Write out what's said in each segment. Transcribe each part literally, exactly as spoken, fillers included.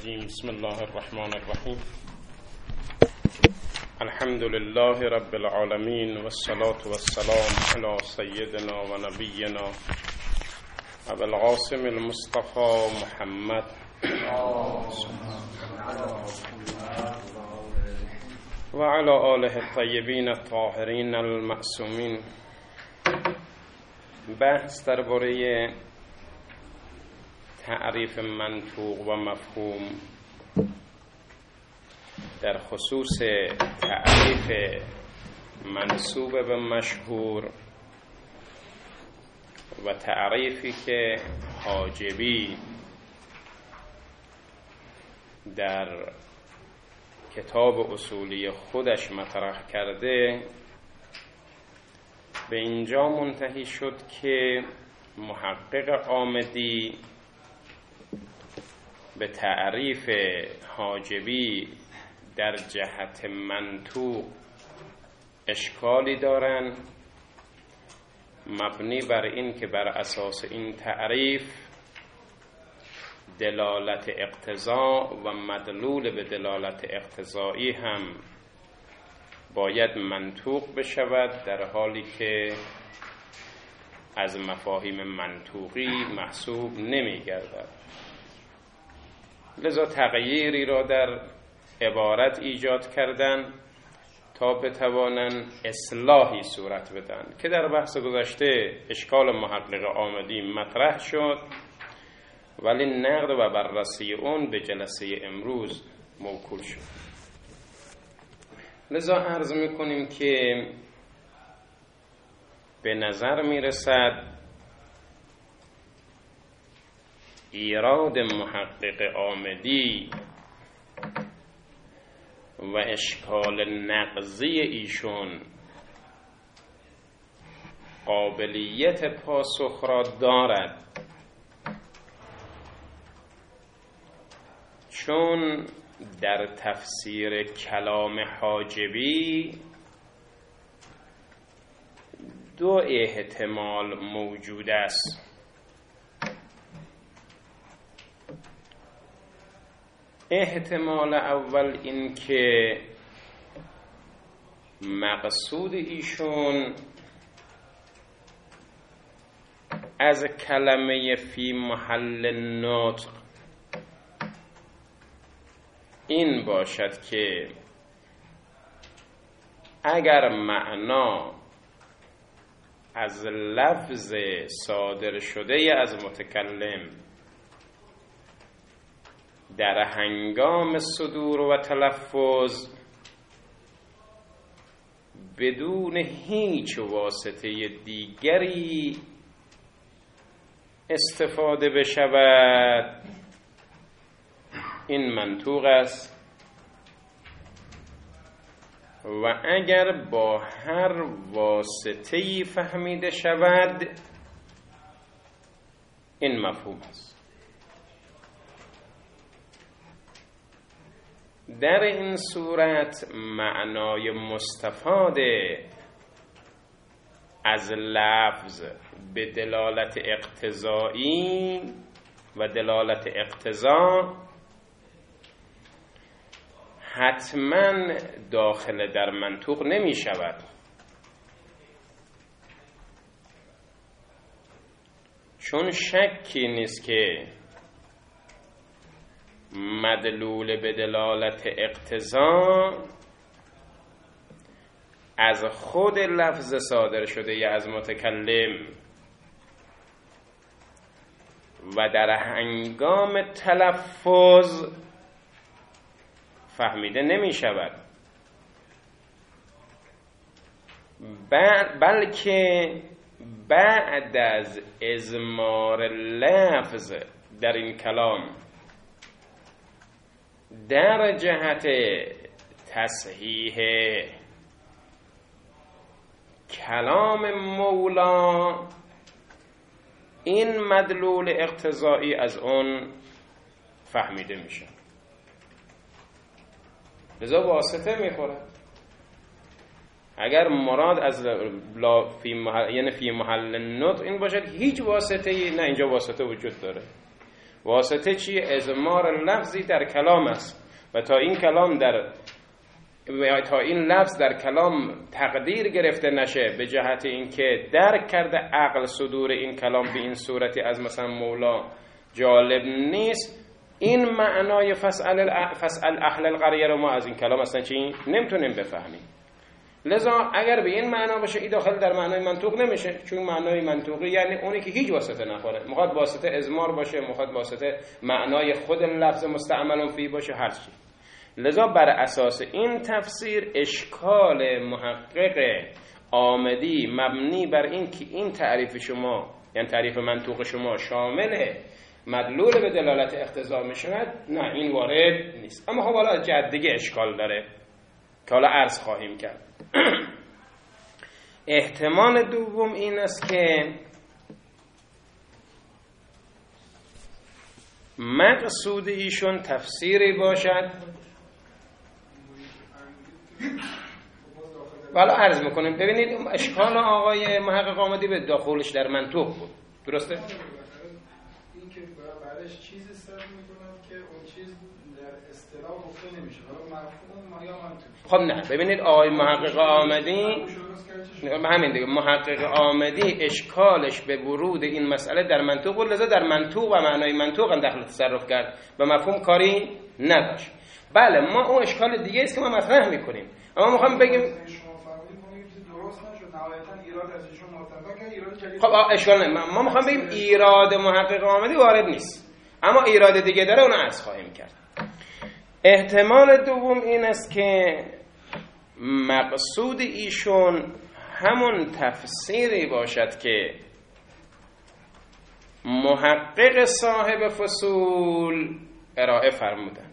الرجیم. بسم الله الرحمن الرحیم. الحمد لله رب العالمین و الصلاة و السلام علی سیدنا و نبینا ابو القاسم المصطفى محمد و علی آله الطیبین الطاهرین المعصومین. بحث درباره تعریف منطوق و مفهوم در خصوص تعریف منسوب به مشهور و تعریفی که حاجبی در کتاب اصولی خودش مطرح کرده، به اینجا منتهی شد که محقق عامدی به تعریف حاجبی در جهت منطوق اشکالی دارند، مبنی بر این که بر اساس این تعریف دلالت اقتضا و مدلول به دلالت اقتضایی هم باید منطوق بشود، در حالی که از مفاهیم منطوقی محسوب نمی گردد. لذا تغییری را در عبارت ایجاد کردن تا بتوانند اصلاحی صورت بدن که در بحث گذشته اشکال محقق عامدی مطرح شد، ولی نقد و بررسی اون به جلسه امروز موکول شد. لذا عرض میکنیم که به نظر میرسد ایراد محقق عامدی و اشکال نقضی ایشون قابلیت پاسخ را دارد، چون در تفسیر کلام حاجبی دو احتمال موجود است. احتمال اول این که مقصود ایشون از کلمه فی محل نطق این باشد که اگر معنا از لفظ صادر شده از متکلم در هنگام صدور و تلفظ بدون هیچ واسطه دیگری استفاده بشود، این منطوق است، و اگر با هر واسطه‌ای فهمیده شود این مفهوم است. در این صورت معنای مستفاد از لفظ به دلالت اقتضایی و دلالت اقتضا حتما داخل در منطوق نمی شود، چون شکی نیست که مدلول به دلالت اقتضا از خود لفظ صادر شده یا از متکلم و در هنگام تلفظ فهمیده نمی شود، بلکه بعد از اضمار لفظ در این کلام در جهت تصحیح کلام مولا این مدلول اقتضایی از اون فهمیده میشه، لذا واسطه میخوره. اگر مراد از لا فی محل، یعنی فی محل نطق این باشد هیچ واسطه ای، نه اینجا واسطه وجود داره، واسطه چیه؟ اضمار لفظی در کلام است و تا این کلام در و تا این لفظ در کلام تقدیر گرفته نشه به جهت اینکه درک کرده عقل صدور این کلام به این صورتی از مثلا مولا جالب نیست، این معنای فسأل فسأل اهل القرية رو ما از این کلام اصلا چی نمیتونیم بفهمیم. لذا اگر به این معنا باشه این داخل در معنای منطوق نمیشه، چون معنای منطوقی یعنی اونی که هیچ واسطه نخوره، میخواد واسطه ازمار باشه، میخواد واسطه معنای خود لفظ مستعمل فی باشه، هر چی. لذا بر اساس این تفسیر اشکال محقق آمدی مبنی بر این که این تعریف شما یعنی تعریف منطوق شما شامل مدلول به دلالت اقتضا میشود، نه این وارد نیست. اما خب حالا جد دیگه اشکال داره که حالا عرض خواهیم کرد. احتمال دوم این است که مقصود ایشون تفسیری باشد، حالا عرض میکنیم. ببینید اشکال آقای محقق آمدی به داخلش در منطوق بود، درسته؟ این که بعدش چیزی استفاده میکنن که اون چیز در اصطلاح گفته نمیشه، حالا مفهوم ما یا منطوق. خب نه، ببینید آقای محقق آمدی همین دیگه، محقق آمدی اشکالش به ورود این مسئله در منطوق بود، لذا در منطوق و معنای منطوق هم دخل تصرف کرد و مفهوم کاری نداشت. بله ما اون اشکال دیگه است که ما مطرح میکنیم، اما میخوام بگیم خب اشکال نه، ما میخوام بگیم ایراد محقق آمدی وارد نیست، اما ایراد دیگه داره، اون عرض خواهیم کرد. احتمال دوم این است که مقصود ایشون همون تفسیری باشد که محقق صاحب فصول ارائه فرمودن،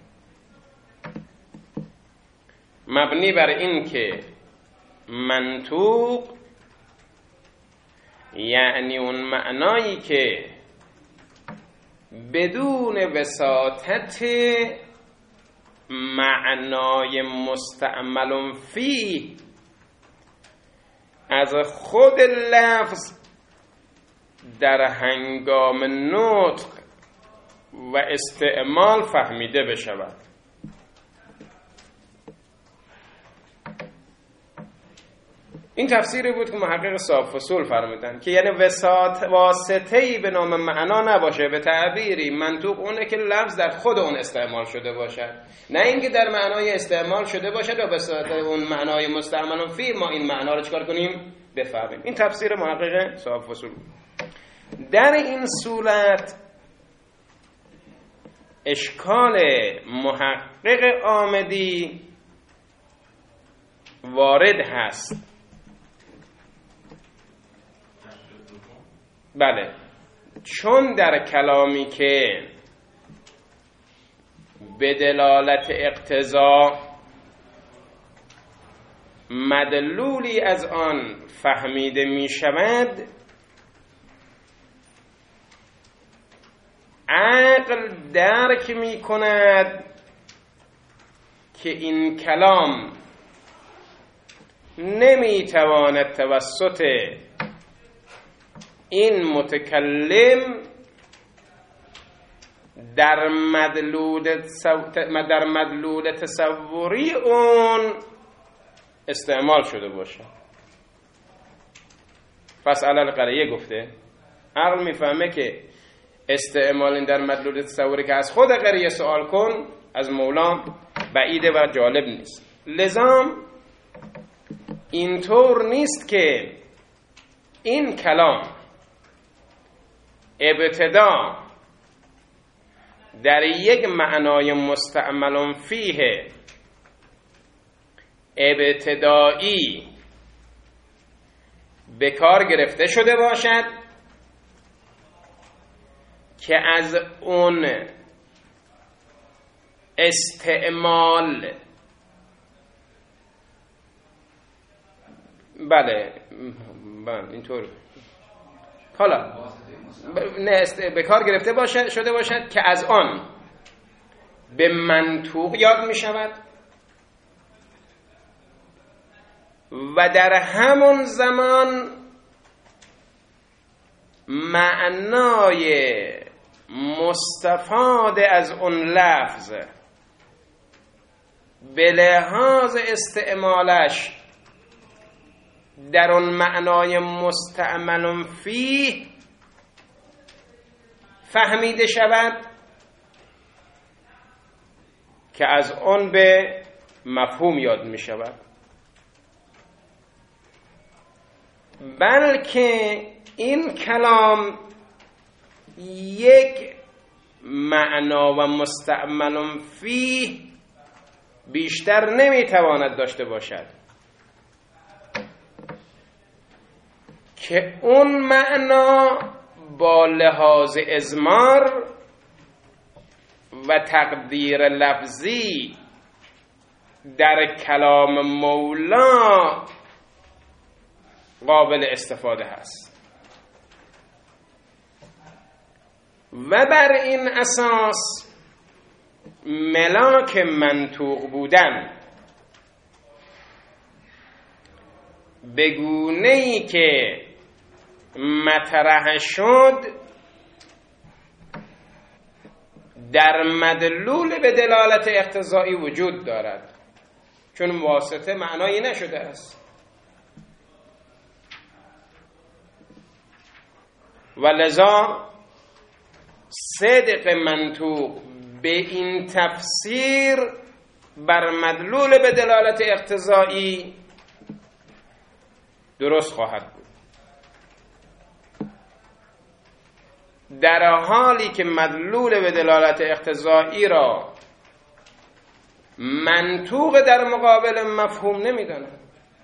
مبنی بر این که منطوق یعنی اون معنایی که بدون وساطت معنای مستعمل فی از خود لفظ در هنگام نطق و استعمال فهمیده بشود. این تفسیری بود که محقق صاحب فصول فرمودن که یعنی وساط واسطه‌ای به نام معنا نباشه، به تعبیری منطوق اونه که لفظ در خود اون استعمال شده باشد، نه اینکه در معنای استعمال شده باشد و به واسطه اون معنای مستعمل فی ما این معنا رو چکار کنیم بفهمیم. این تفسیر محقق صاحب فصول بود. در این صورت اشکال محقق آمدی وارد هست. بله، چون در کلامی که به دلالت اقتضا مدلولی از آن فهمیده می شود، عقل درک می کند که این کلام نمی تواند توسط این متکلم در مدلول در مدلول تصوری اون استعمال شده باشه. فسأل القرية گفته عقل میفهمه که استعمال در مدلول تصوری که از خود قریه سوال کن از مولا بعیده و جالب نیست. لذا اینطور نیست که این کلام ابتدا در یک معنای مستعمل فیه ابتدایی به کار گرفته شده باشد که از اون استعمال بله بله اینطور حالا نه به کار گرفته باشد شده باشد که از آن به منطوق یاد می شود و در همون زمان معنای مستفاد از اون لفظ به لحاظ استعمالش در اون معنای مستعمل فیه فهمیده شود که از اون به مفهوم یاد می شود، بلکه این کلام یک معنا و مستعمل فیه بیشتر نمیتواند داشته باشد که اون معنا با لحاظ اضمار و تقدیر لفظی در کلام مولا قابل استفاده هست و بر این اساس ملاک منطوق بودن به گونه‌ای که مطرح شد در مدلول به دلالت اقتضایی وجود دارد، چون واسطه معنایی نشده است و لذا صدق منطوق به این تفسیر بر مدلول به دلالت اقتضایی درست خواهد بود، در حالی که مدلول به دلالت اقتضایی را منطوق در مقابل مفهوم نمیداند.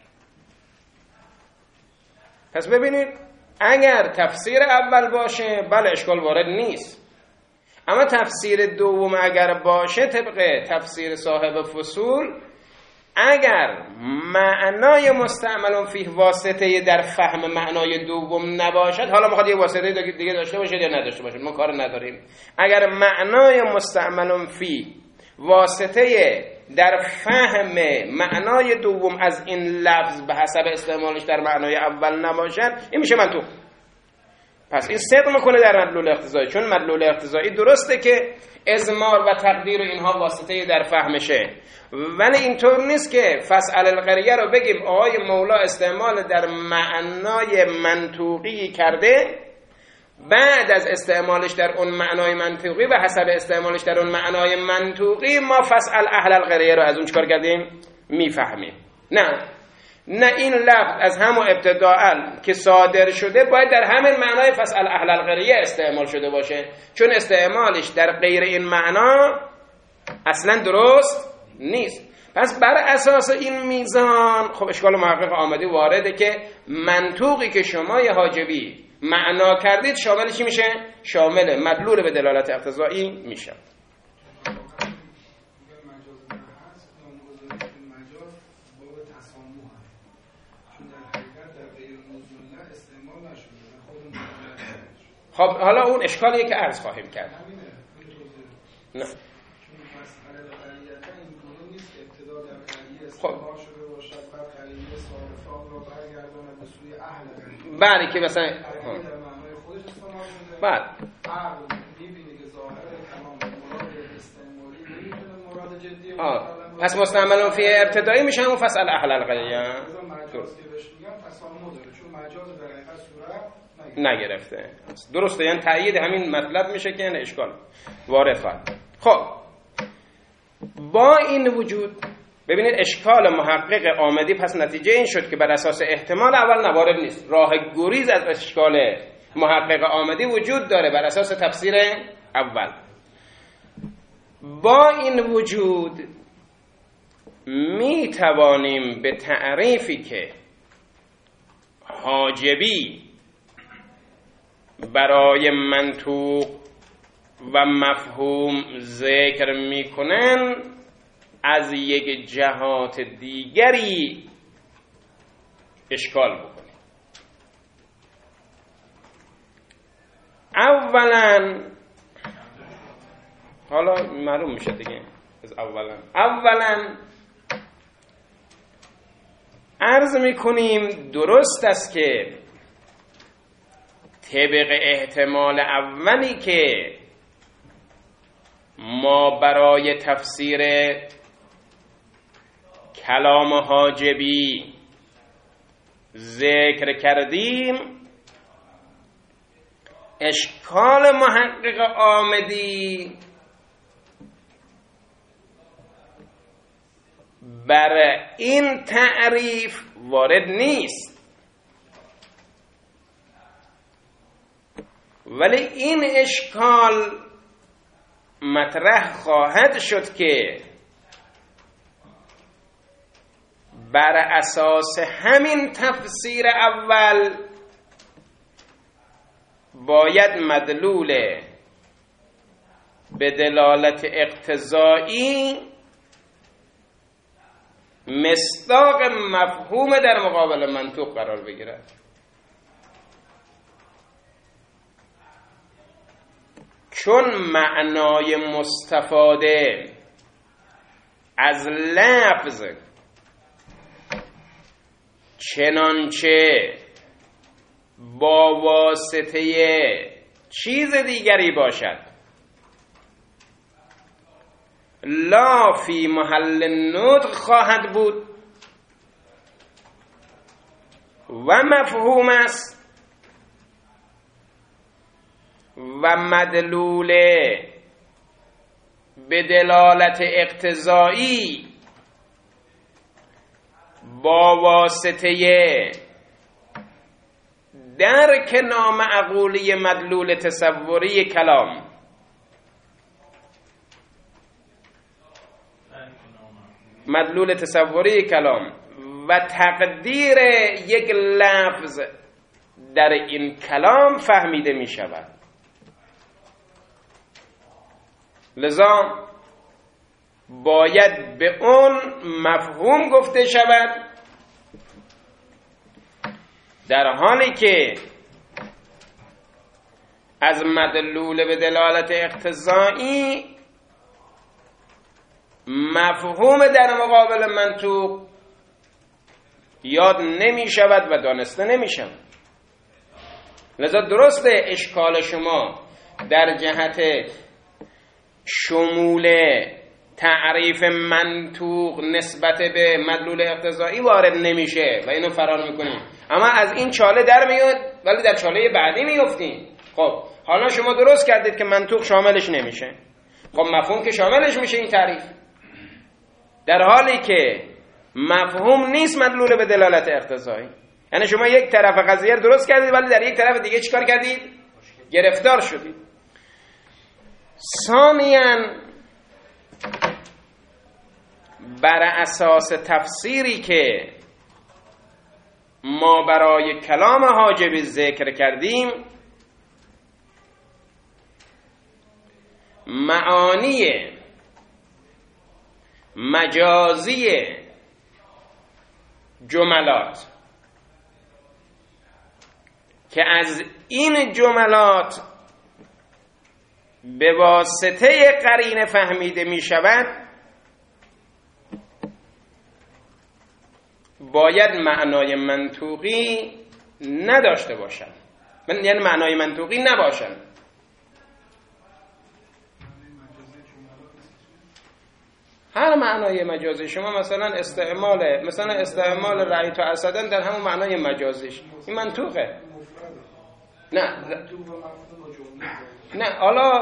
پس ببینید اگر تفسیر اول باشه بله اشکال وارد نیست، اما تفسیر دوم اگر باشه طبق تفسیر صاحب فصول اگر معنای مستعمل فیه واسطه در فهم معنای دوم نباشد، حالا میخواد یه واسطه دیگه داشته باشه یا نداشته باشه ما کار نداریم، اگر معنای مستعمل فیه واسطه در فهم معنای دوم از این لفظ به حسب استعمالش در معنای اول نباشد، این میشه منطوق. پس این صدق میکنه در مدلول اقتضایی، چون مدلول اقتضایی درسته که اضمار و تقدیر و اینها واسطه در فهمشه، ولی اینطور نیست که فاسأل القریه رو بگیم آقای مولا استعمال در معنای منطوقی کرده، بعد از استعمالش در اون معنای منطوقی و حسب استعمالش در اون معنای منطوقی ما فاسأل اهل القریه رو از اون چکار کردیم میفهمیم. نه نه، این لفظ از همون ابتداء که صادر شده باید در همین معنای فاسأل اهل القریه استعمال شده باشه، چون استعمالش در غیر این معنا اصلا درست نیست. پس بر اساس این میزان خب اشکال محقق آمدی وارده که منطوقی که شما ی حاجبی معنا کردید شامل چی میشه؟ شامل مدلول به دلالت اقتضایی میشه. خب حالا اون اشکالیه که عرض خواهیم کرد. نه خب بله که مثلا بعد آه پس مستعمل فی ابتدایی میشه همون فاسأل اهل القریه نگرفته. درسته، یعنی تأیید همین مطلب میشه که یعنی اشکال وارد خواهد. خب با این وجود ببینید اشکال محقق آمدی پس نتیجه این شد که بر اساس احتمال اول نوارد نیست، راه گریز از اشکال محقق آمدی وجود داره بر اساس تفسیر اول. با این وجود می توانیم به تعریفی که حاجبی برای منطوق و مفهوم ذکر میکنن از یک جهات دیگری اشکال بکنیم. اولا حالا معلوم میشه دیگه از اولا اولا عرض میکنیم درست است که طبق احتمال اولی که ما برای تفسیر کلام حاجبی ذکر کردیم، اشکال محقق آمدی بر این تعریف وارد نیست، ولی این اشکال مطرح خواهد شد که بر اساس همین تفسیر اول باید مدلول به دلالت اقتضایی مصداق مفهوم در مقابل منطوق قرار بگیرد. چون معنای مستفاده از لفظ چنانچه با واسطه چیز دیگری باشد لا فی محل نطق خواهد بود و مفهوم است و مدلول به دلالت اقتضایی با واسطه درک نامعقولی مدلول تصوری کلام مدلول تصوری کلام و تقدیر یک لفظ در این کلام فهمیده می شود. لذا باید به اون مفهوم گفته شود، در حالی که از مدلول به دلالت اقتضایی مفهوم در مقابل منطوق یاد نمی شود و دانسته نمی شود. لذا درسته اشکال شما در جهت شمول تعریف منطوق نسبت به مدلول اقتضایی وارد نمیشه و اینو فرار میکنیم، اما از این چاله در میاد ولی در چاله بعدی میفتیم. خب حالا شما درست کردید که منطوق شاملش نمیشه، خب مفهوم که شاملش میشه این تعریف، در حالی که مفهوم نیست مدلول به دلالت اقتضایی. یعنی شما یک طرف قضیه رو درست کردید ولی در یک طرف دیگه چیکار کردید؟ گرفتار شدید. ثانیاً بر اساس تفسیری که ما برای کلام حاجبی ذکر کردیم، معانی مجازی جملات که از این جملات به واسطه قرینه فهمیده می شود باید معنای منطوقی نداشته باشند، یعنی معنای منطوقی نباشند. هر معنای مجازی شما مثلا استعمال مثلا استعمال رأیت اسدن در همون معنای مجازیش این منطوقه. نه نه حالا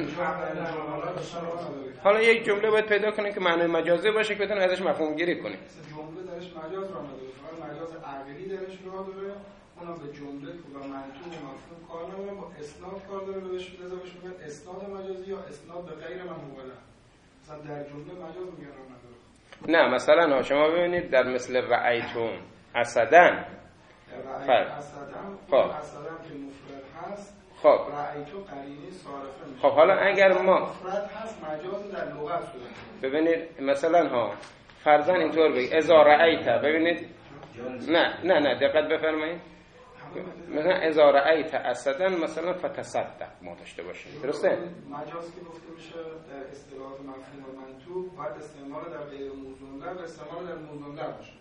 حالا یک جمله باید پیدا کنید که معنای مجازی باشه که بتونید ازش مفهوم گیری کنید. جمله درش مجاز را نداره، فقط مجاز عقلی درش راه داره، اونم به جمله و منطوق و مفهوم کار نداره، با اسناد کار داره. بهش لازم بهش میگن اسناد مجازی یا اسناد به غیر منقوله. مثلا در جمله مجاز میگن راه نداره. نه مثلا شما ببینید در مثل رأیتون اسدن رأیت اسدن خب اسدن که مفرد هست خب رأیتو قرینه صارفه میشه. خب حالا اگر ما مفرد هست مجاز در لغت شده. ببینید مثلا ها فرضاً اینطور بگید اذا رأیت، ببینید نه نه نه دقت بفرمایید، مثلا اذا رأیت اسدن مثلا فتصدق ما داشته باشیم، درسته؟ مجاز که گفته میشه در اصطلاحات مفهوم و منطوق باید استعمال در غیر موزون در و استعمال در موزون در باشه.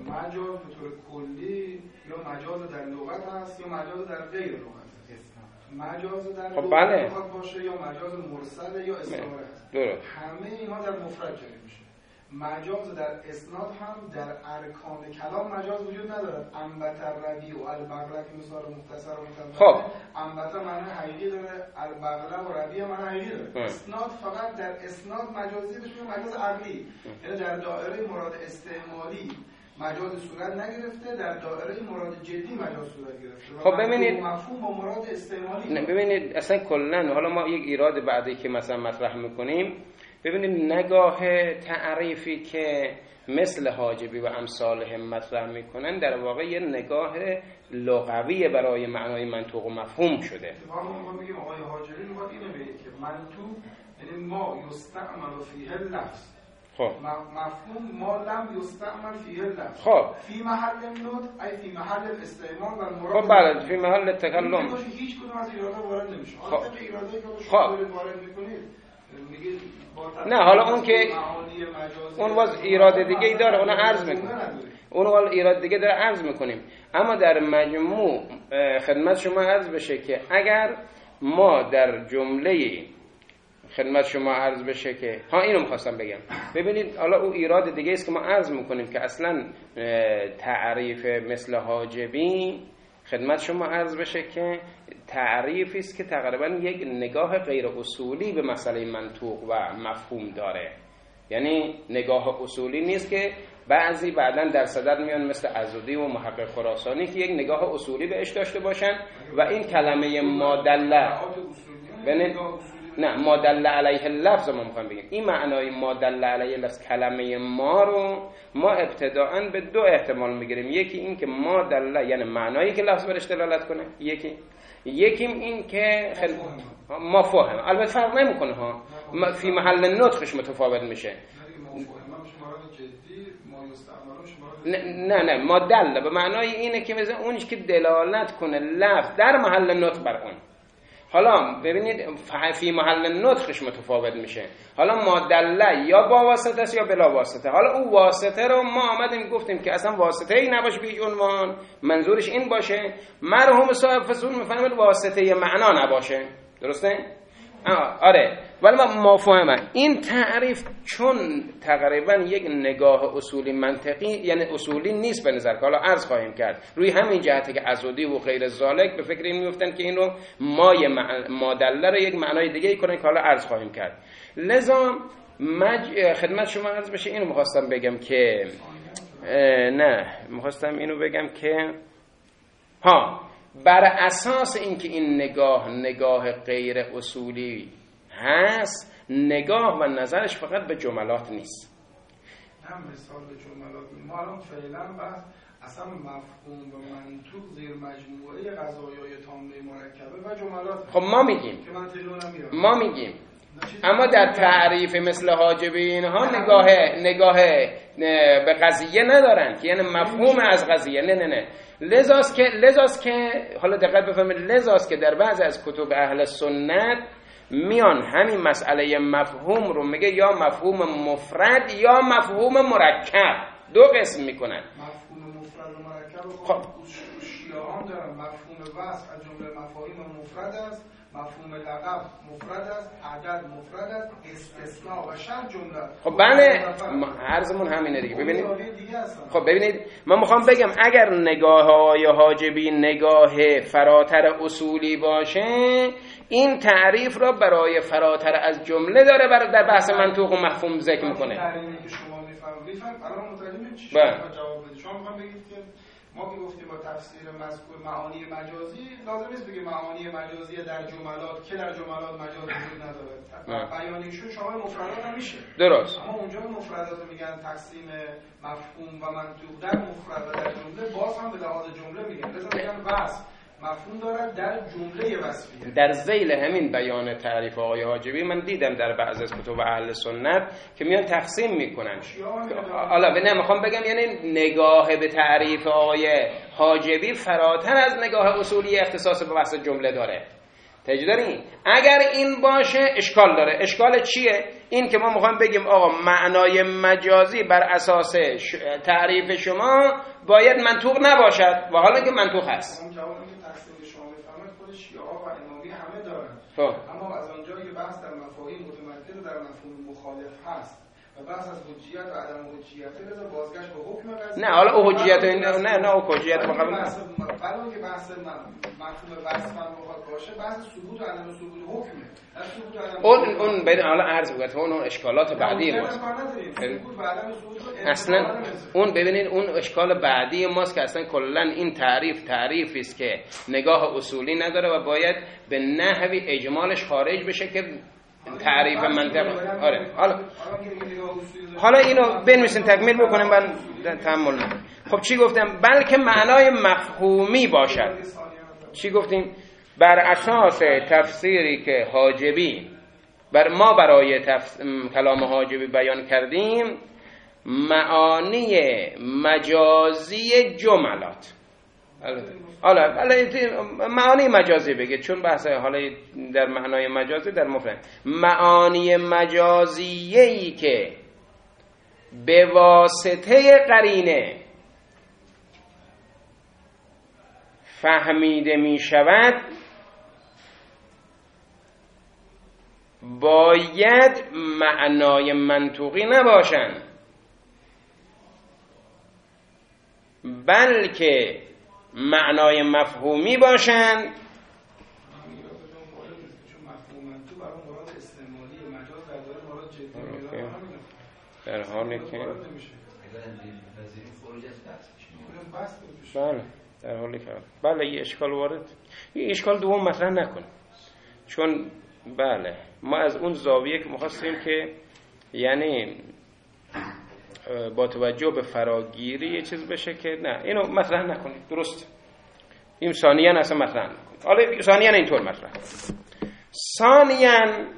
مجاز به طور کلی یا مجاز در لغت هست یا مجاز در غیر لغت هست. مجاز در خب بله میخواد باشه یا مجاز مرسل یا استعاره است. درست. همه اینها در مفرد جاری میشه. مجاز در اسناد هم در ارکان کلام مجاز وجود نداره. انبت الربیع و البقره که مثال مختصر و متمم. خب انبت معنی حقیقی داره، البقره و ربیع معنی حقیقی داره. اسناد فقط در اسناد مجازی بشه مجاز عقلی. یعنی در دایره مراد استعمالی مجاز صورت نگرفته، در دایره مراد جدی مجاز صورت گرفته. خب ببینید مفهوم با مراد استعمالی. نه ببینید اصلا کلا حالا ما یک ایراد بعدی که مثلا مطرح میکنیم، ببینید نگاه تعریفی که مثل حاجبی و امثالهم مطرح میکنن در واقع یه نگاه لغوی برای معنای منطوق و مفهوم شده. اتفاقا ما میگیم آقای حاجبی میگه اینو بگه که منطوق یعنی ما یستعمل فیه اللفظ. خب مفهوم ما لم یستعمل فیه اللفظ. خب فی محل النطق ای فی محل الاستعمال و المراد. خب بله فی محل التکلم. هیچ کدوم از ایرادا وارد نمیشه. حالا خب. طبق ایرادایی که خب. وارد میکنید نه حالا اون که اون واز ایراد دیگه ای داره، اون عرض میکنیم، اون والا ایراد دیگه داره عرض میکنیم. اما در مجموع خدمت شما عرض بشه که اگر ما در جمله خدمت شما عرض بشه که ها اینو میخواستم بگم، ببینید حالا او ایراد دیگه است که ما عرض میکنیم که اصلا تعریف مثل حاجبی خدمت شما عرض بشه که تعریفی است که تقریبا یک نگاه غیر اصولی به مسئله منطوق و مفهوم داره. یعنی نگاه اصولی نیست که بعضی بعداً در صدد میان مثل عزودی و محقق خراسانی که یک نگاه اصولی بهش داشته باشن و این کلمه مادله ببینید نه مادله علیه اللفظ ما میخوایم بگیم این معنای مادله علیه اللفظ کلمه ما رو ما ابتداءً به دو احتمال میگیریم. یکی این که مادله یعنی معنایی که لفظ برش دلالت کنه، یکی یکیم این که خل... ما فهم البته فرق نمیکنه ها، فی محل نطقش متفاوت میشه. نه نه نه مادله به معنای اینه که مثلا اونش که دلالت کنه لفظ در محل نطق بر اون. حالا ببینید فی محل نطقش متفاوت میشه. حالا مادله یا با واسطه است یا بلا واسطه. حالا اون واسطه رو ما آمدیم گفتیم که اصلا واسطه ای نباشه به هیچ عنوان، منظورش این باشه مرحوم صاحب فصول میفهمه واسطه معنا نباشه. درسته؟ آره ولی ما مفهومه این تعریف چون تقریبا یک نگاه اصولی منطقی یعنی اصولی نیست به نظر که حالا عرض خواهیم کرد روی همین جهته که عزودی و غیر ذالک به فکر این میفتن که این رو مای مادله رو یک معنای دیگه ای کنن که حالا عرض خواهیم کرد. لذا مج... خدمت شما عرض بشه اینو میخواستم بگم که نه میخواستم اینو بگم که ها بر اساس اینکه این نگاه نگاه غیر اصولی هست نگاه و نظرش فقط به جملات نیست. نه مثال به جملات ما الان فعلا بس اصلا مفهوم و منطوق زیر مجموعه قضایای تامه مرکبه و جملات. خب ما میگیم که من تلو نمیارم ما میگیم اما در تعریف مثل حاجبی اینها نگاه نگاه به قضیه ندارن که یعنی مفهوم از قضیه نه نه نه لذاست که لذاست که حالا دقت بفهمید لذاست که در بعضی از کتب اهل سنت میان همین مسئله مفهوم رو میگه یا مفهوم مفرد یا مفهوم مرکب دو قسم میکنن. مفهوم مفرد و مرکب خب شیعان دارن مفهوم وصف از جمله مفاهیم مفرد است، مفهوم لقب مفرد است، عدد مفرد است، استثناء و شرط جمله. خب بله عرضمون همینه دیگه. ببینید خب ببینید من میخوام بگم اگر نگاه های حاجبی نگاه فراتر اصولی باشه این تعریف را برای فراتر از جمله داره برای در بحث منطوق و مفهوم ذکر میکنه. تعریفی که شما میفرمایید الان متوجه میشید جواب بدید. شما میخوام بگید که ما که گفتیم با تفسیر مذکور معانی مجازی لازم نیست بگیم معانی مجازی در جملات که در جملات مجاز وجود نداره. بیانیشون شامل مفردات هم میشه. درست. اما اونجا مفردات رو میگن تقسیم مفهوم و منطوق در مفرد و در جمله باز هم به لحاظ جمله میگن. لذا میگن بس مفهوم دارد در جمله وصفیه. در ذیل همین بیان تعریف آقای حاجبی من دیدم در بعضی از کتب اهل سنت که میان تقسیم میکنن. حالا نه میخوام بگم یعنی نگاه به تعریف آقای حاجبی فراتر از نگاه اصولی اختصاص به بحث جمله داره. توجه دارین؟ اگر این باشه اشکال داره. اشکال چیه؟ این که ما میخوایم بگیم آقا معنای مجازی بر اساس ش... تعریف شما باید منطوق نباشد و حالا که منطوق هست. اون جوابی که تقسیم شما میفهمید خود شیعه و امامی خب اما از آنجایی که بحث در مفاهیم متمرکز در مفهوم مخالف هست و بحث از حجیت و عدم حجیت رضا بازگشت به حکم قضیه. نه حالا او حجیت نه نه او حجیت ما قبل برای اینکه بحث مفهوم وصف هم بخواد باشه بحث ثبوت و عدم ثبوت حکمه. اون اون ببین حالا عرض بگم اون اشکالات بعدی ماست اصلا. اون ببینید اون اشکال بعدی ماست که اصلا کلا این تعریف تعریفی است که نگاه اصولی نداره و باید به نحوی اجمالش خارج بشه که تعریف منطق. آره حالا حالا اینو بنویسین تکمیل بکنیم من تأمل نکنم. خب چی گفتم؟ بلکه معنای مفهومی باشد. چی گفتیم؟ بر اساس تفسیری که حاجبی بر ما برای تفس... کلام حاجبی بیان کردیم، معانی مجازی جملات. حالا حالا معانی مجازی بگه چون بحث حالا در معنای مجازی در مفهوم معانی مجازیه‌ای که به واسطه قرینه فهمیده می شود باید معنای منطوقی نباشند، بلکه معنای مفهومی باشند. در حالی که بله در حالی که بله یه اشکال وارد، یه اشکال دوم مطرح نکن، چون بله ما از اون زاویه که می‌خواستیم که یعنی با توجه به فراگیری یه چیز بشه که نه اینو مطرح نکنید، درست این ثانیاً اصلا مطرح نکنید. حالا ثانیاً اینطور مطرح ثانیاً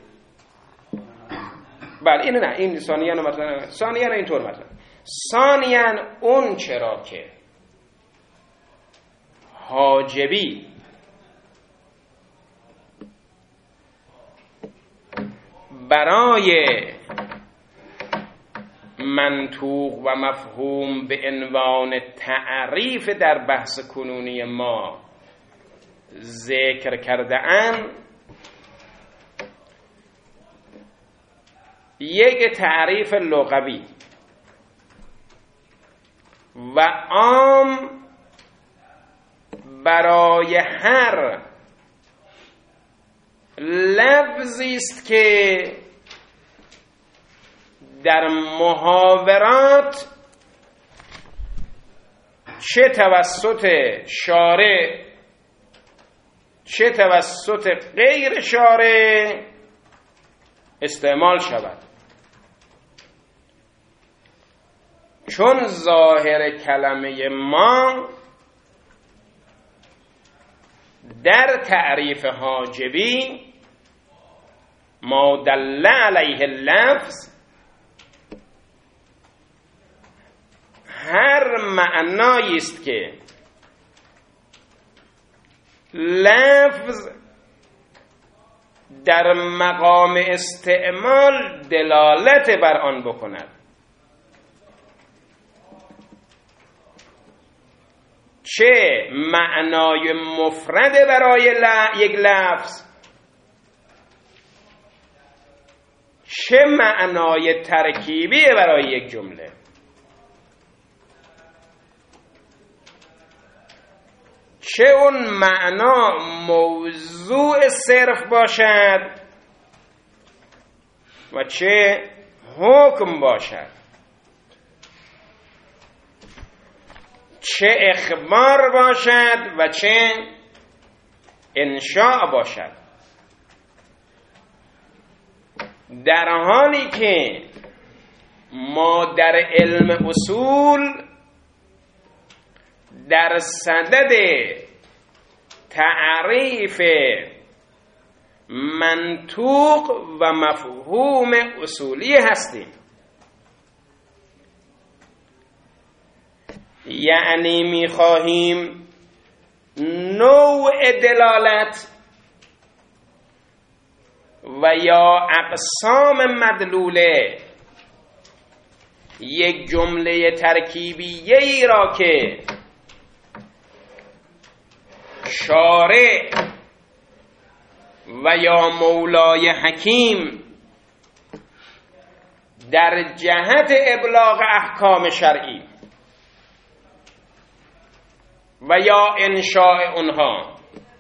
بله اینو نه این ثانیاً مطرح نکنید، ثانیاً اینطور مطرح ثانیاً اون چرا که حاجبی برای منطوق و مفهوم به عنوان تعریف در بحث کنونی ما ذکر کرده اند، یک تعریف لغوی و عام برای هر لفظی است که در محاورات چه توسط شارع چه توسط غیر شارع استعمال شود، چون ظاهر کلمه ما در تعریف حاجبی ما دل علیه اللفظ هر معنایی است که لفظ در مقام استعمال دلالت بر آن بکند، چه معنای مفرد برای یک لفظ چه معنای ترکیبی برای یک جمله. چه اون معنا موضوع صرف باشد و چه حکم باشد، چه اخبار باشد و چه انشاء باشد، در حالی که ما در علم اصول در صدد تعریف منطوق و مفهوم اصولی هستیم. یعنی می‌خواهیم نوع دلالت و یا اقسام مدلوله یک جمله ترکیبیه‌ای را که شارع و یا مولای حکیم در جهت ابلاغ احکام شرعی و یا انشاء اونها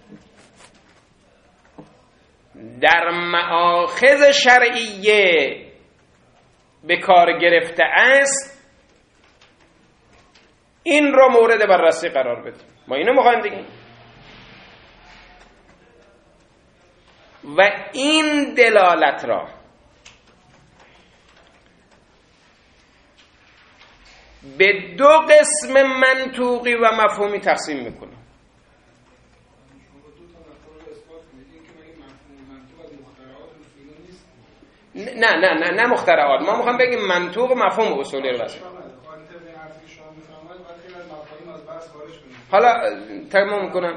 در مآخذ شرعیه به کار گرفته است، این رو مورد بررسی قرار بدیم. ما اینو میخوایم دیگه. و این دلالت را به دو قسم منطوقی و مفهومی تقسیم میکنه. نه نه نه نه مخترعات. ما میخوام بگیم منطوق و مفهوم اصولی رو بس. حالا تمام میکنم.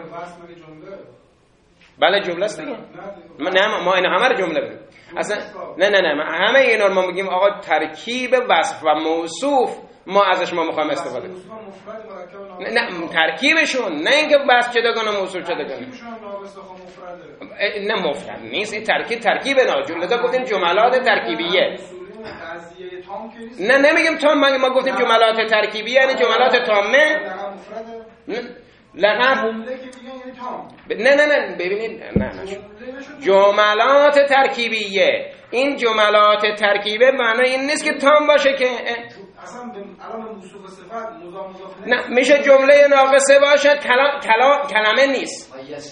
بله جمله است دیگه. نه ما این همه رو جمله بگیم. اصلا نه نه نه همه اینا رو ما میگیم آقا ترکیب وصف و موصوف ما ازش ما میخوایم استفاده کنیم. نه, نه ترکیبشون، نه اینکه بس جداگانه موصوف جداگانه. نه مفرد نیست این ترکیب. ترکیب نه جمله دا گفتیم جملات ترکیبیه. نه نمیگیم تام، ما گفتیم جملات ترکیبیه یعنی جملات تامه. لقب نه نه نه ببینید نه نه جملات ترکیبیه. این جملات ترکیبه معنی این نیست که تام باشه که اصلا الان موصوف صفت مضاف مضاف نه میشه جمله ناقصه باشه کلام کلام کلمه نیست.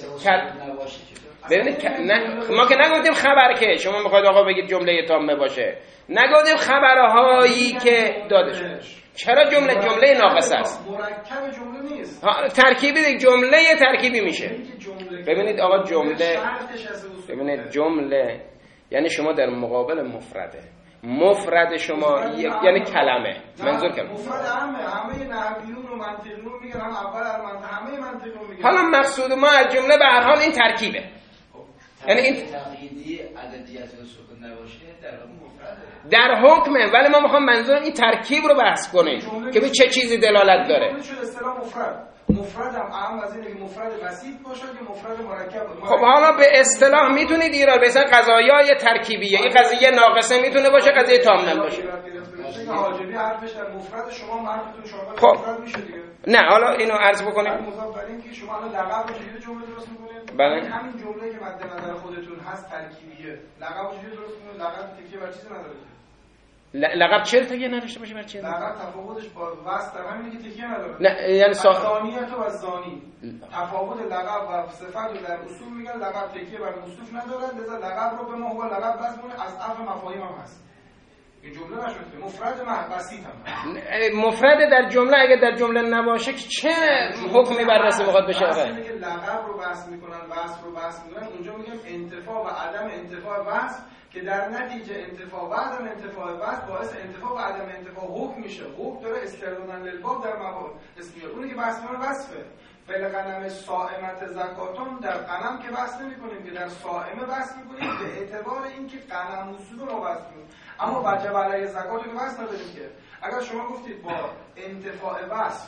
ببینید نه ما که نگفتیم خبر که شما میخواید آقا بگید جمله تامه باشه، نگفتیم خبرهایی که داده شده. چرا جمله جمله ناقصه است؟ مرکب جمله نیست. ترکیبی دیگه جمله ترکیبی میشه. ببینید آقا جمله ببینید جمله یعنی شما در مقابل مفرده. مفرد شما یعنی کلمه. منظور کلمه. مفرد همه همه نحویون و منطقیون میگن هم اول هر منطق همه منطقیون میگن. حالا مقصود ما از جمله به هر حال این ترکیبه. یعنی این تقییدی عددیت و سکون نباشه در مفرده. در حکمه، ولی ما میخوام منظور این ترکیب رو بحث کنیم که به چه چیزی دلالت داره. این شد اصطلاح مفرد. مفرد هم اهم از اینه که مفرد بسیط باشه یا مفرد مرکب باشه. خب حالا به اصطلاح میتونید ایراد مثلا قضایای ترکیبیه، این قضیه ناقصه میتونه باشه، قضیه تام باشه. حاجبی حرفش در مفرد شما معرفتون شامل خب. مفرد میشه دیگه. نه حالا اینو عرض بکنیم. مضاف بر این که شما الان لقب رو چجوری جمله درست میکنید؟ بله. همین جمله که مد نظر خودتون هست ترکیبیه. لقب رو چجوری درست میکنید؟ لقب تکیه بر چیزی نداره. لقب چرا تکیه نداشته باشه بر چیزی؟ لقب تفاوتش با وصف در همینه که تکیه نداره. نه یعنی ثانیت و زانی. تفاوت لقب و صفت رو در اصول میگن لقب تکیه بر موصوف نداره، لذا لقب رو به ما هو لقب بس مونه از عرف مفاهیم هم هست. این جمله نشد که مفرد بسیط هم مفرد در جمله اگه در جمله نباشه که چه حکمی بررسی میخواد بشه؟ آقا اینه که لقب رو بحث میکنن، وصف رو بحث میکنن، اونجا میگم انتفاع و عدم انتفاع وصف که در نتیجه انتفاع و عدم انتفاع وصف باعث انتفاع و عدم انتفاع حکم میشه. حکم داره استردادن للباب در موارد اسمیه. اونی که بحث میکنن وصفه. فعل غنم صائمت زکاتون در غنم که بحث نمی‌کنیم که در صائمه بحث می‌کنیم به اعتبار اینکه غنم موصوف رو بحث می‌کنیم. اما وجب علیه زکات رو بحث نداریم که اگر شما گفتید با انتفاع وصف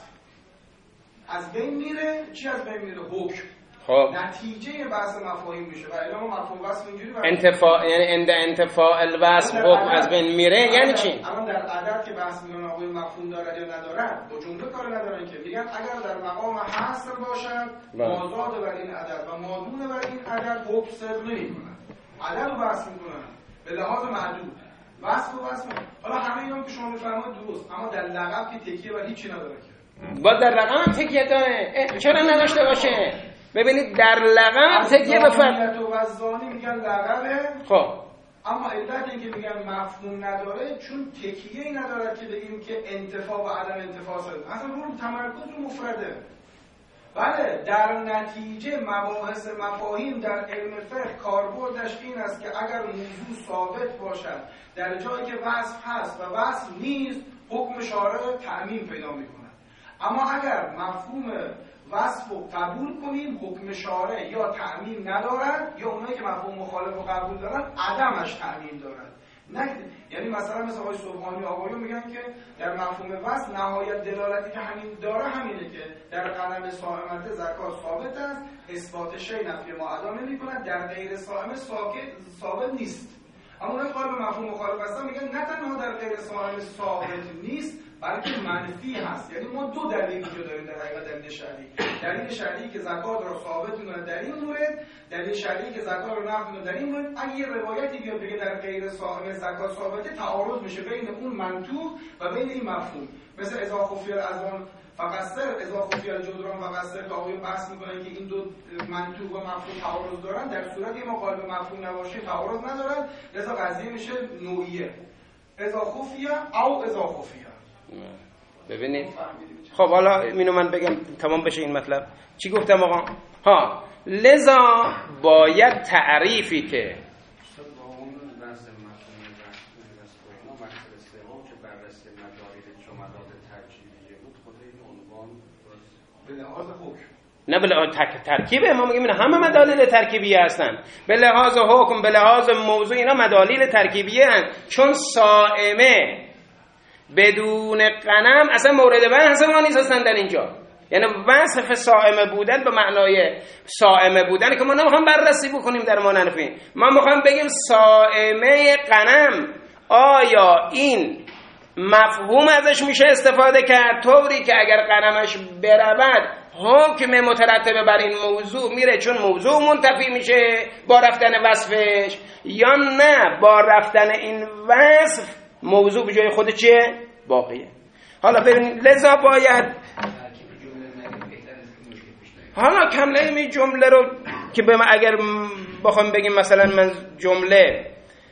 از بین میره، چی از بین میره؟ حکم. خب نتیجه بحث مفاهیم میشه و الا مفهوم وصف اینجوری انتفاع یعنی اند انتفاع الوصف حکم از بین میره یعنی چی؟ الان در عدد که بحث می‌کنن آقای مفهوم دارد یا ندارد با جمله کار ندارن که میگن اگر در مقام حصر باشد مازاد بر این عدد و مادون بر این عدد حکم صدق نمی‌کنه. عدد رو بحث می‌کنن به لحاظ معدود وصف و وصف. حالا همه اینا که شما می‌فرمایید درست، اما در لقب که تکیه بر هیچ چیزی نداره که. با در رقم هم تکیه داره. چرا نداشته باشه؟ ببینید در لقب تکیه به فرد و زانی میگن لقبه. خب اما علت اینکه میگن مفهوم نداره چون تکیه‌ای نداره که بگیم که انتفاع و عدم انتفاع صادق. اصلا رو تمرکز رو مفرده. بله در نتیجه مباحث مفاهیم در علم فقه کاربردش این است که اگر موضوع ثابت باشد در جایی که وصف هست و وصف نیست حکم شارع تعمیم پیدا میکنه. اما اگر مفهوم وصف رو قبول کنیم حکم شارع یا تعمیم ندارد یا اونایی که مفهوم مخالف رو قبول دارن عدمش تعمیم دارد. نه یعنی مثلا مثل آقای صبحانی آقایون میگن که در مفهوم وصل نهایت دلالتی که همین داره همینه که در قلم صائمته زکات ثابت است، اثبات شی نفی ما ادا نمی‌کند، در غیر صائمه ثابت نیست. اما اونایی که به مفهوم مخالف هستن میگن نه تنها در غیر صائمه ثابت نیست بلکه منفی هست. یعنی ما دو دلیل اینجا داریم در حقیقت دلیل شرعی. دلیل شرعی که زکات را ثابت می‌کنه در این مورد، دلیل شرعی که زکات رو نفی می‌کنه در این مورد. اگه یه روایتی بیاد بگه در غیر صائمه زکات ثابته، تعارض میشه بین اون منطوق و بین این مفهوم. مثل اذا خفی الاذان فقصر، اذا خفی الجدران فقصر که آقایون بحث می‌کنن که این دو منطوق و مفهوم تعارض دارن. در صورتی که مقابل مفهوم نباشه تعارض ندارن، لذا قضیه میشه نوعیه. اذا خفی او اذا خفی. ببینید خب حالا اینو من بگم تمام بشه این مطلب. چی گفتم آقا؟ ها لذا باید تعریفی که نه به لحاظ ترکیبه، ما میگیم همه مدالیل ترکیبیه هستن. به لحاظ حکم، به لحاظ موضوع، اینا مدالیل ترکیبیه هستن. چون صائمه بدون غنم اصلا مورد بحث ما نیست اصلا در اینجا. یعنی وصف صائمه بودن به معنای صائمه بودن که ما نمیخوام بررسی بکنیم در ما نفیم، ما میخوام بگیم صائمه غنم آیا این مفهوم ازش میشه استفاده کرد طوری که اگر غنمش برود حکم مترتب بر این موضوع میره چون موضوع منتفی میشه با رفتن وصفش، یا نه با رفتن این وصف موضوع به جای خود چیه؟ باقیه. حالا ببینید لذا باید حالا کمله می جمله رو که به اگر بخوام بگیم مثلا من جمله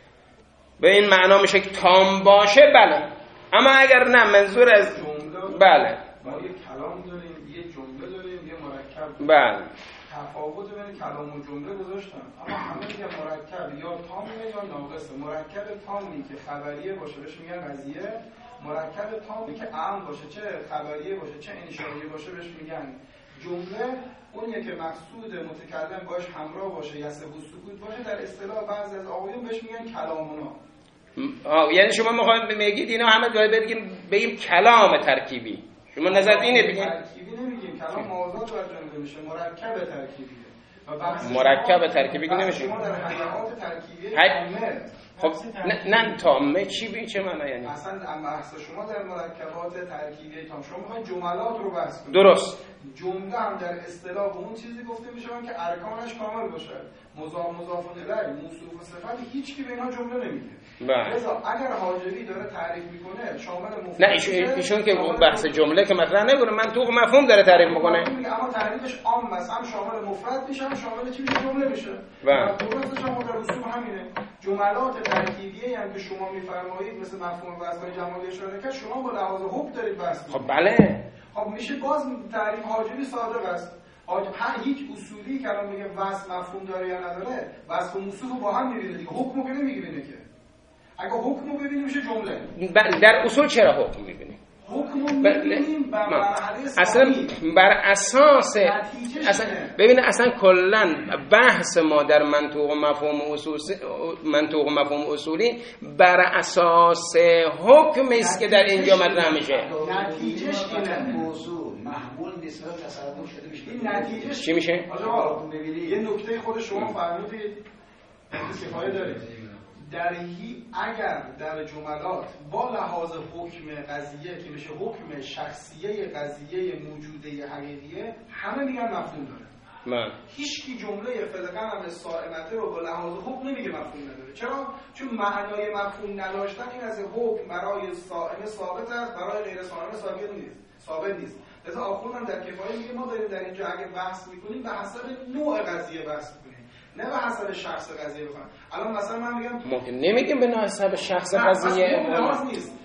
به این معنا میشه که تام باشه بله، اما اگر نه منظور از بله ما یه کلام داریم، یه جمله داریم، یه مرکب. بله تفاوت بین کلام و جمله گذاشتم، اما همه میگن مرکب یا تامه یا ناقصه. مرکب تامی که خبریه باشه بهش میگن قضیه، مرکب تامی که اعم باشه چه خبریه باشه چه انشائیه باشه بهش میگن جمله. اونیه که مقصود متکلم باش همراه باشه یا سبوت سکوت باشه در اصطلاح بعضی از آقایون بهش میگن کلامونا. آه یعنی شما میخواید بگید اینا همه باید بگیم بگیم کلام ترکیبی. شما نظر اینه بگیم ترکیبی نمیگیم، کلام موازات بر جمله میشه، مرکب ترکیبیه. و بحث مرکب ترکیبی نمیشه. شما در حیات ترکیبی هی... خب نه نه تامه چی به چه معنی یعنی؟ اصلا بحث شما در مرکبات ترکیبی تام، شما میخواین جملات رو بحث کنید. درست. جمله هم در اصطلاح به اون چیزی گفته میشه که ارکانش کامل باشه، مضاف مضاف الیه موصوف و صفت، هیچ کی به اینا جمله نمیگه. بله. لذا اگر حاجبی داره تعریف میکنه شامل مفرد نه ایشون, ایشون که بحث جمله که مطرح نمیکنه، من تو مفهوم داره تعریف میکنه. اما تعریفش عام است، هم شامل مفرد میشه هم شامل چی میشه؟ جمله میشه. بله. درستش هم در اصول همینه. جملات ترکیبیه یعنی که شما میفرمایید مثل مفهوم وصل جمالی اشاره کرد، شما با لحاظ حکم دارید بحث خب بله. خب میشه باز تعریف حاجبی صادق است. هر هیچ اصولی که الان میگه وصف مفهوم داره یا نداره، وصف و موصوف با هم میبینه دیگه، حکمو که نمیبینه که. اگه حکمو ببینیم میشه جمله. در اصول چرا حکم میبینیم؟ حکمو میبینیم بر مرحله اصلا بر اساس اصلا ببین اصلا کلا بحث ما در منطوق و مفهوم اصولی منطوق و مفهوم اصولی بر اساس حکم است که در اینجا مطرح میشه. نتیجهش اینه موضوع محمول نسبت تصور شده میشه. این نتیجهش چی میشه؟ آقا ببینید یه نکته خود شما فهمیدید استفاده دارید. در هی اگر در جملات با لحاظ حکم قضیه که میشه حکم شخصیه قضیه موجوده حقیقیه همه میگن مفهوم داره. من هیچ کی جمله فلقن هم صائمته رو با لحاظ حکم نمیگه مفهوم نداره. چرا؟ چون معنای مفهوم نداشتن این از حکم برای صائم ثابت است، برای غیر صائم ثابت نیست. ثابت نیست. لذا آخوند هم در کفایه میگه ما داریم در اینجا اگه بحث میکنیم به حسب نوع قضیه بحث میکنیم، نه به حسب شخص قضیه بخوام. الان مثلا من میگم ممکن نمیگیم به حسب شخص قضیه نیست.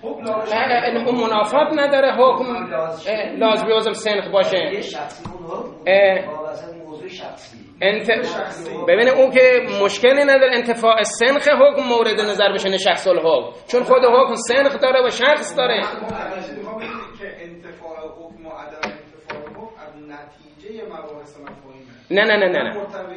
نه اون منافات نداره حکم لازم بیوزم سنخ باشه. یه شخصی اون واسه موضوع شخصی انت ببینه اون که مشکلی نداره انتفاع سنخ حکم مورد نظر بشه نه شخص الحکم، چون خود حکم سنخ داره و شخص داره. که انتفاع حکم و عدم انتفاع حکم از نتیجه مباحث مفاهیمه. نه نه نه نه مرتبط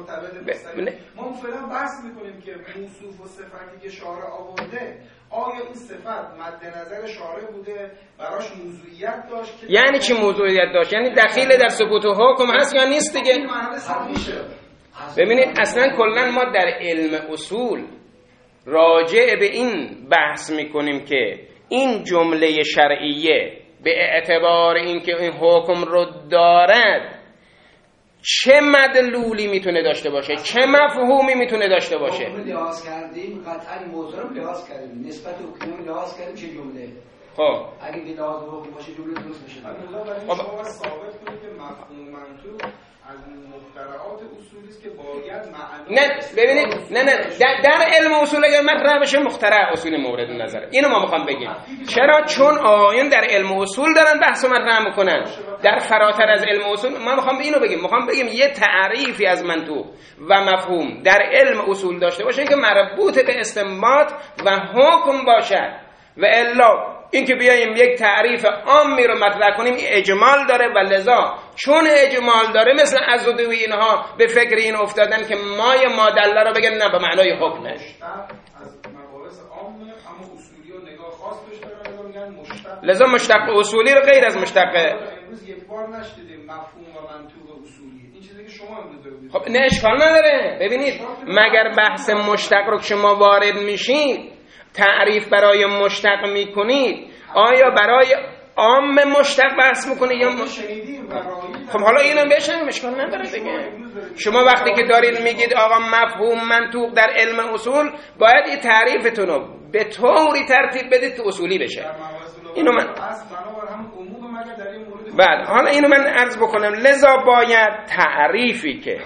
مرتبط مستقیم. ما فعلا بحث میکنیم که موصوف و صفتی که شارع آورده آیا این صفت مد نظر شارع بوده، براش موضوعیت داشت؟ یعنی چی موضوعیت داشت؟ یعنی دخیل در ثبوت و حکم هست یا نیست دیگه؟ این معنی سر میشه. ببینید اصلا کلا ما در علم اصول راجع به این بحث میکنیم که این جمله شرعیه به اعتبار اینکه این حکم رو دارد چه مدلولی میتونه داشته باشه، چه مفهومی میتونه داشته باشه. حکم لحاظ کردیم، قطعا موضوع رو لحاظ کردیم، نسبت حکم لحاظ کردیم چه جمله. خب اگه به لحاظ حکم باشه جمله درست میشه. خب شما ثابت کنید که مفهوم منطوق از مخترعات اصولی است که باید معنی. نه ببینید نه نه در, در علم اصول اگر مطرح بشه مخترع اصول مورد نظر. اینو ما میخوام بگیم. چرا؟ چون آیون در علم اصول دارن بحث مطرح میکنن. در فراتر از علم اصول ما میخوام اینو بگیم. میخوام بگیم یه تعریفی از منطوق و مفهوم در علم اصول داشته باشه که مربوط به استنباط و حکم باشد و الا این که بیاییم یک تعریف عامی رو مطرح کنیم اجمال داره و لذا چون اجمال داره مثل عزودی و اینها به فکر این افتادن که مای مادله رو بگن نه به معنای حکمه. از مباحث عامه اما اصولی و نگاه خاص داشته رو میگن مشتق. لذا مشتق اصولی رو غیر از مشتق امروز یک بار نشدیدیم مفهوم و منطوق اصولی. این چیزی که شما امروز دارید. خب نه اشکال نداره. ببینید مگر بحث مشتق رو که شما وارد میشید تعریف برای مشتق میکنید آیا برای عام مشتق بحث میکنید یا خب حالا اینو بشنویم اشکال نداره دیگه. شما وقتی که دارید میگید آقا مفهوم منطوق در علم اصول باید این تعریفتون رو به طوری ترتیب بدید که اصولی بشه. اینو من بعد حالا اینو من عرض بکنم لذا باید تعریفی که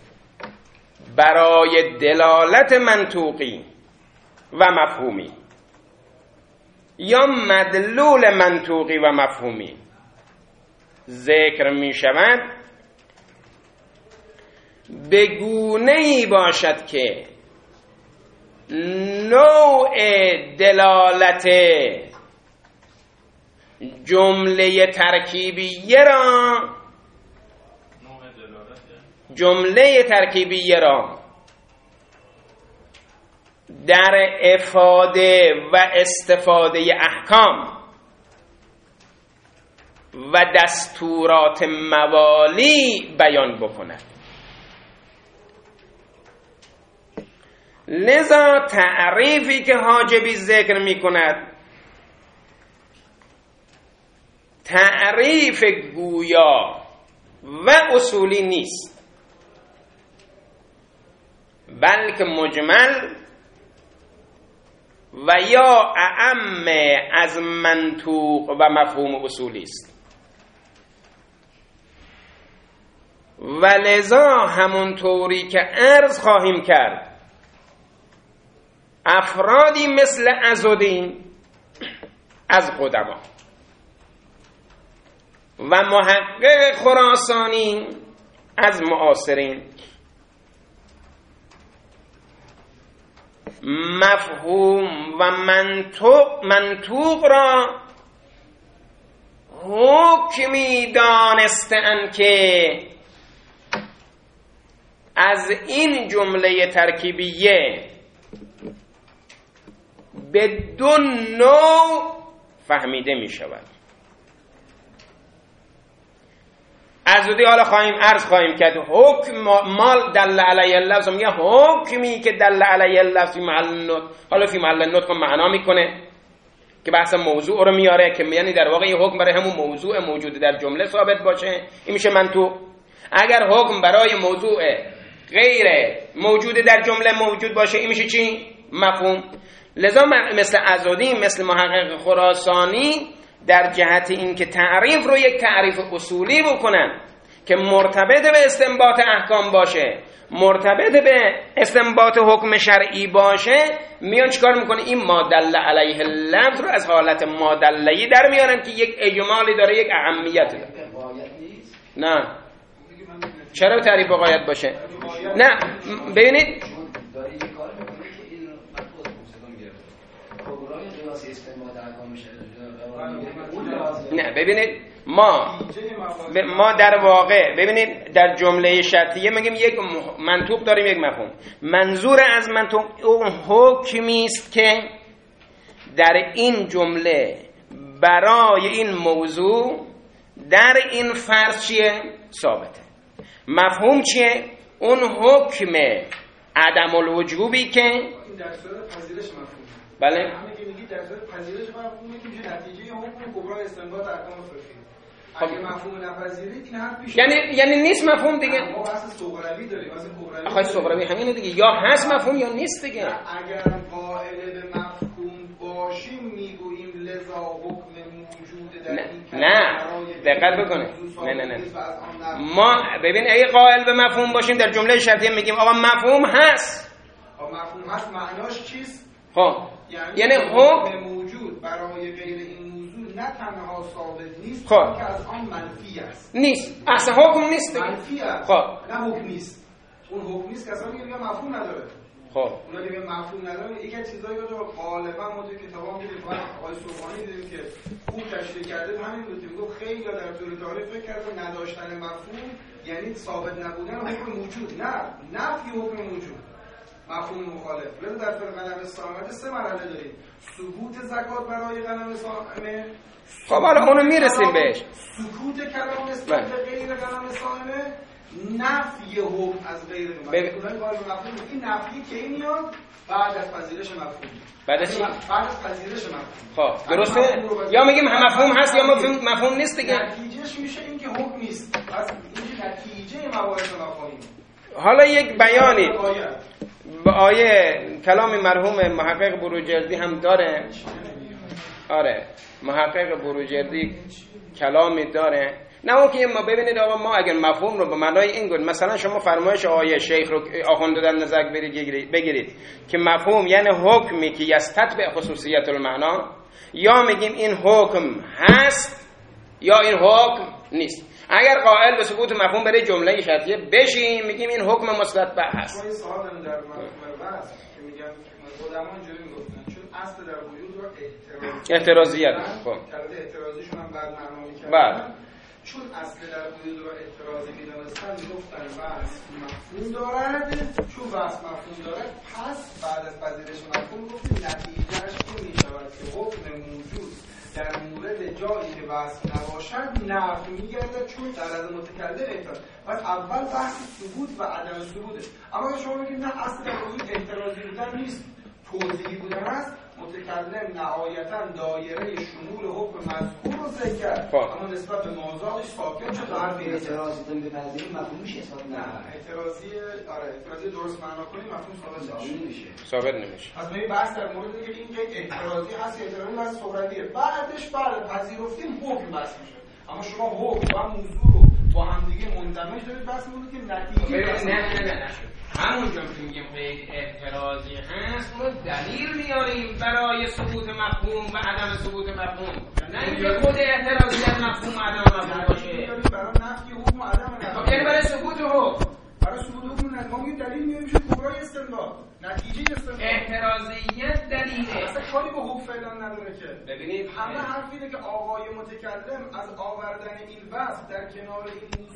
برای دلالت منطوقی و مفهومی یا مدلول منطوقی و مفهومی ذکر می شود به گونه‌ای باشد که نوع دلالت جمله ترکیبیه را جمله ترکیبیه را در افاده و استفاده احکام و دستورات موالی بیان بکند. لذا تعریفی که حاجبی ذکر می کند تعریف گویا و اصولی نیست بلکه مجمل و یا اعم از منطوق و مفهوم اصولی است. و لذا همونطوری که عرض خواهیم کرد افرادی مثل عزودین از قدما و محقق خراسانی از معاصرین مفهوم و منطوق منطوق را حکمی دانستند که از این جمله ترکیبیه به دو نوع فهمیده می شود. عزودی حالا خواهیم عرض خواهیم کرد حکم مال دل علی اللفظ میگه حکمی که دل علی اللفظ فی محل النطق. حالا فی محل النطق معنا میکنه که بحث موضوع رو میاره که یعنی در واقع این حکم برای همون موضوع موجود در جمله ثابت باشه این میشه منطوق. اگر حکم برای موضوع غیر موجود در جمله موجود باشه این میشه چی؟ مفهوم. لذا مثل عزودی مثل محقق خراسانی در جهت این که تعریف رو یک تعریف اصولی بکنن که مرتبط به استنباط احکام باشه مرتبط به استنباط حکم شرعی باشه میان چیکار میکنه این مادل علیه اللفظ رو از حالت مادله‌ای در میارن که یک اجمالی داره یک اهمیت داره. نه چرا تعریف باید باشه؟ نه ببینید واسه استنباط احکام میشه. نه ببینید ما ب... ما در واقع ببینید در جمله شرطیه میگیم یک منطوق داریم یک مفهوم. منظور از منطوق اون حکمی است که در این جمله برای این موضوع در این فرض چیه؟ ثابته. مفهوم چیه؟ اون حکم عدم الوجوبی که این در صورت پذیرش مفهوم. بله همه که میگید در صورت پذیرش مفهومه که میشه نتیجه حکم کبرا استنباط احکام فقهی. اگه مفهوم نپذیرید این حرف پیش یعنی یعنی نیست مفهوم دیگه. ما بحث صغروی داریم، واسه کبروی. آخه صغروی همینه دیگه، یا هست مفهوم یا نیست دیگه. اگر قائل به مفهوم باشیم میگوییم لذا حکم موجود در این نه دقت بکنه. نه نه نه ما ببین اگه قائل به مفهوم باشیم در جمله شرطیه میگیم آقا مفهوم هست. آقا مفهوم هست معناش چیست؟ خب یعنی, یعنی حکم موجود برای غیر این موضوع نه تنها ثابت نیست خب که از آن منفی است. نیست اصلا حکم نیست منفی است. خب نه حکم نیست. اون حکم نیست که اصلا میگه مفهوم نداره. خب اونا که مفهوم نداره یک از چیزایی رو غالبا ما تو کتابا می‌دونیم، آقای سوغانی دیدیم که خوب تشریح کرده همین بود که میگه خیلی در طول تاریخ فکر کردن نداشتن مفهوم یعنی ثابت نبودن حکم موجود. نه نفی حکم موجود مفهوم مخالف. لذا در فرق غنم سامه سه مرحله داریم. ثبوت زکات برای غنم سامه. خب حالا اونو میرسیم بهش. سکوت کلام نسبت به غیر غنم سامه، نفی حکم از غیر مفهوم. این نفی کی میاد؟ بعد از پذیرش مفهوم. بعد از چی؟ بعد از پذیرش مفهوم. خب درسته؟ یا میگیم مفهوم هست یا مفهوم مفهوم نیست دیگه. نتیجهش میشه این که حکم نیست. پس این نتیجه مباحث مفاهیم. حالا یک بیانی به آیه کلام مرحوم محقق بروجردی هم داره. آره محقق بروجردی کلامی داره. نه اون که ما ببینید آقا ما اگر مفهوم رو به معنای این گفت، مثلا شما فرمایش آیه شیخ رو آخونده در نظر بگیرید که مفهوم یعنی حکمی که یستتبع خصوصیت المعنا، یا میگیم این حکم هست یا این حکم نیست. اگر قائل به ثبوت مفهوم برای جمله شرطیه بشیم میگیم این حکم مستتبع هست. این سوال دارم در مفهوم بحث که میگن خودمون اینجوری میگفتن چون اصل در وجود رو اعتراض اعتراضیت. خب البته اعتراضیشون هم بعد معنا می‌کردن. بله. چون اصل در وجود رو اعتراضی می‌دونستن میگفتن بحث مفهوم دارد، چون بحث مفهوم دارد پس بعد از پذیرش مفهوم گفتیم نتیجهش این می‌شود که حکم موجود در مورد جایی که بحث نباشد نفی می‌گردد چون در از متکلم اعتراض. پس اول بحث ثبوت و عدم ثبوته. اما اگه شما بگید نه اصل در وجود اعتراضی بودن نیست، توضیحی بودن است، متکلم نهایتاً دایره شمول حکم مذکور رو ذکر کرد، اما نسبت به موضوعش ساکت شد. حرف اعتراضیتون به پذیری مفهوم میشه حساب نه اعتراضی آره اعتراضی درست معنا کنیم مفهوم ثابت نمیشه. ثابت نمیشه. پس می بحث در مورد اینکه این که اعتراضی هست اعتراضی از صغرویه، بعدش بعد پذیرفتیم حکم بحث میشه. اما شما حکم و موضوع رو با هم دیگه مندمج دارید بحث می‌کنید که نتیجه نه نه نه نه همونجا که میگیم قید اعتراضی هست ما دلیل میاریم برای ثبوت مفهوم و عدم ثبوت مفهوم، نه اینکه خود اعتراضی از مفهوم و عدم مفهوم باشه. برای نفی حکم و عدم نفی یعنی برای ثبوت حکم، برای ثبوت حکم ما میگیم دلیل میاریم شد کبرای استنباط، نتیجه استنباط. اعتراضیت دلیله، اصلا کاری به حکم فعلا نداره که. ببینید همه حرف اینه که آقای متکلم از آوردن این بحث در کنار این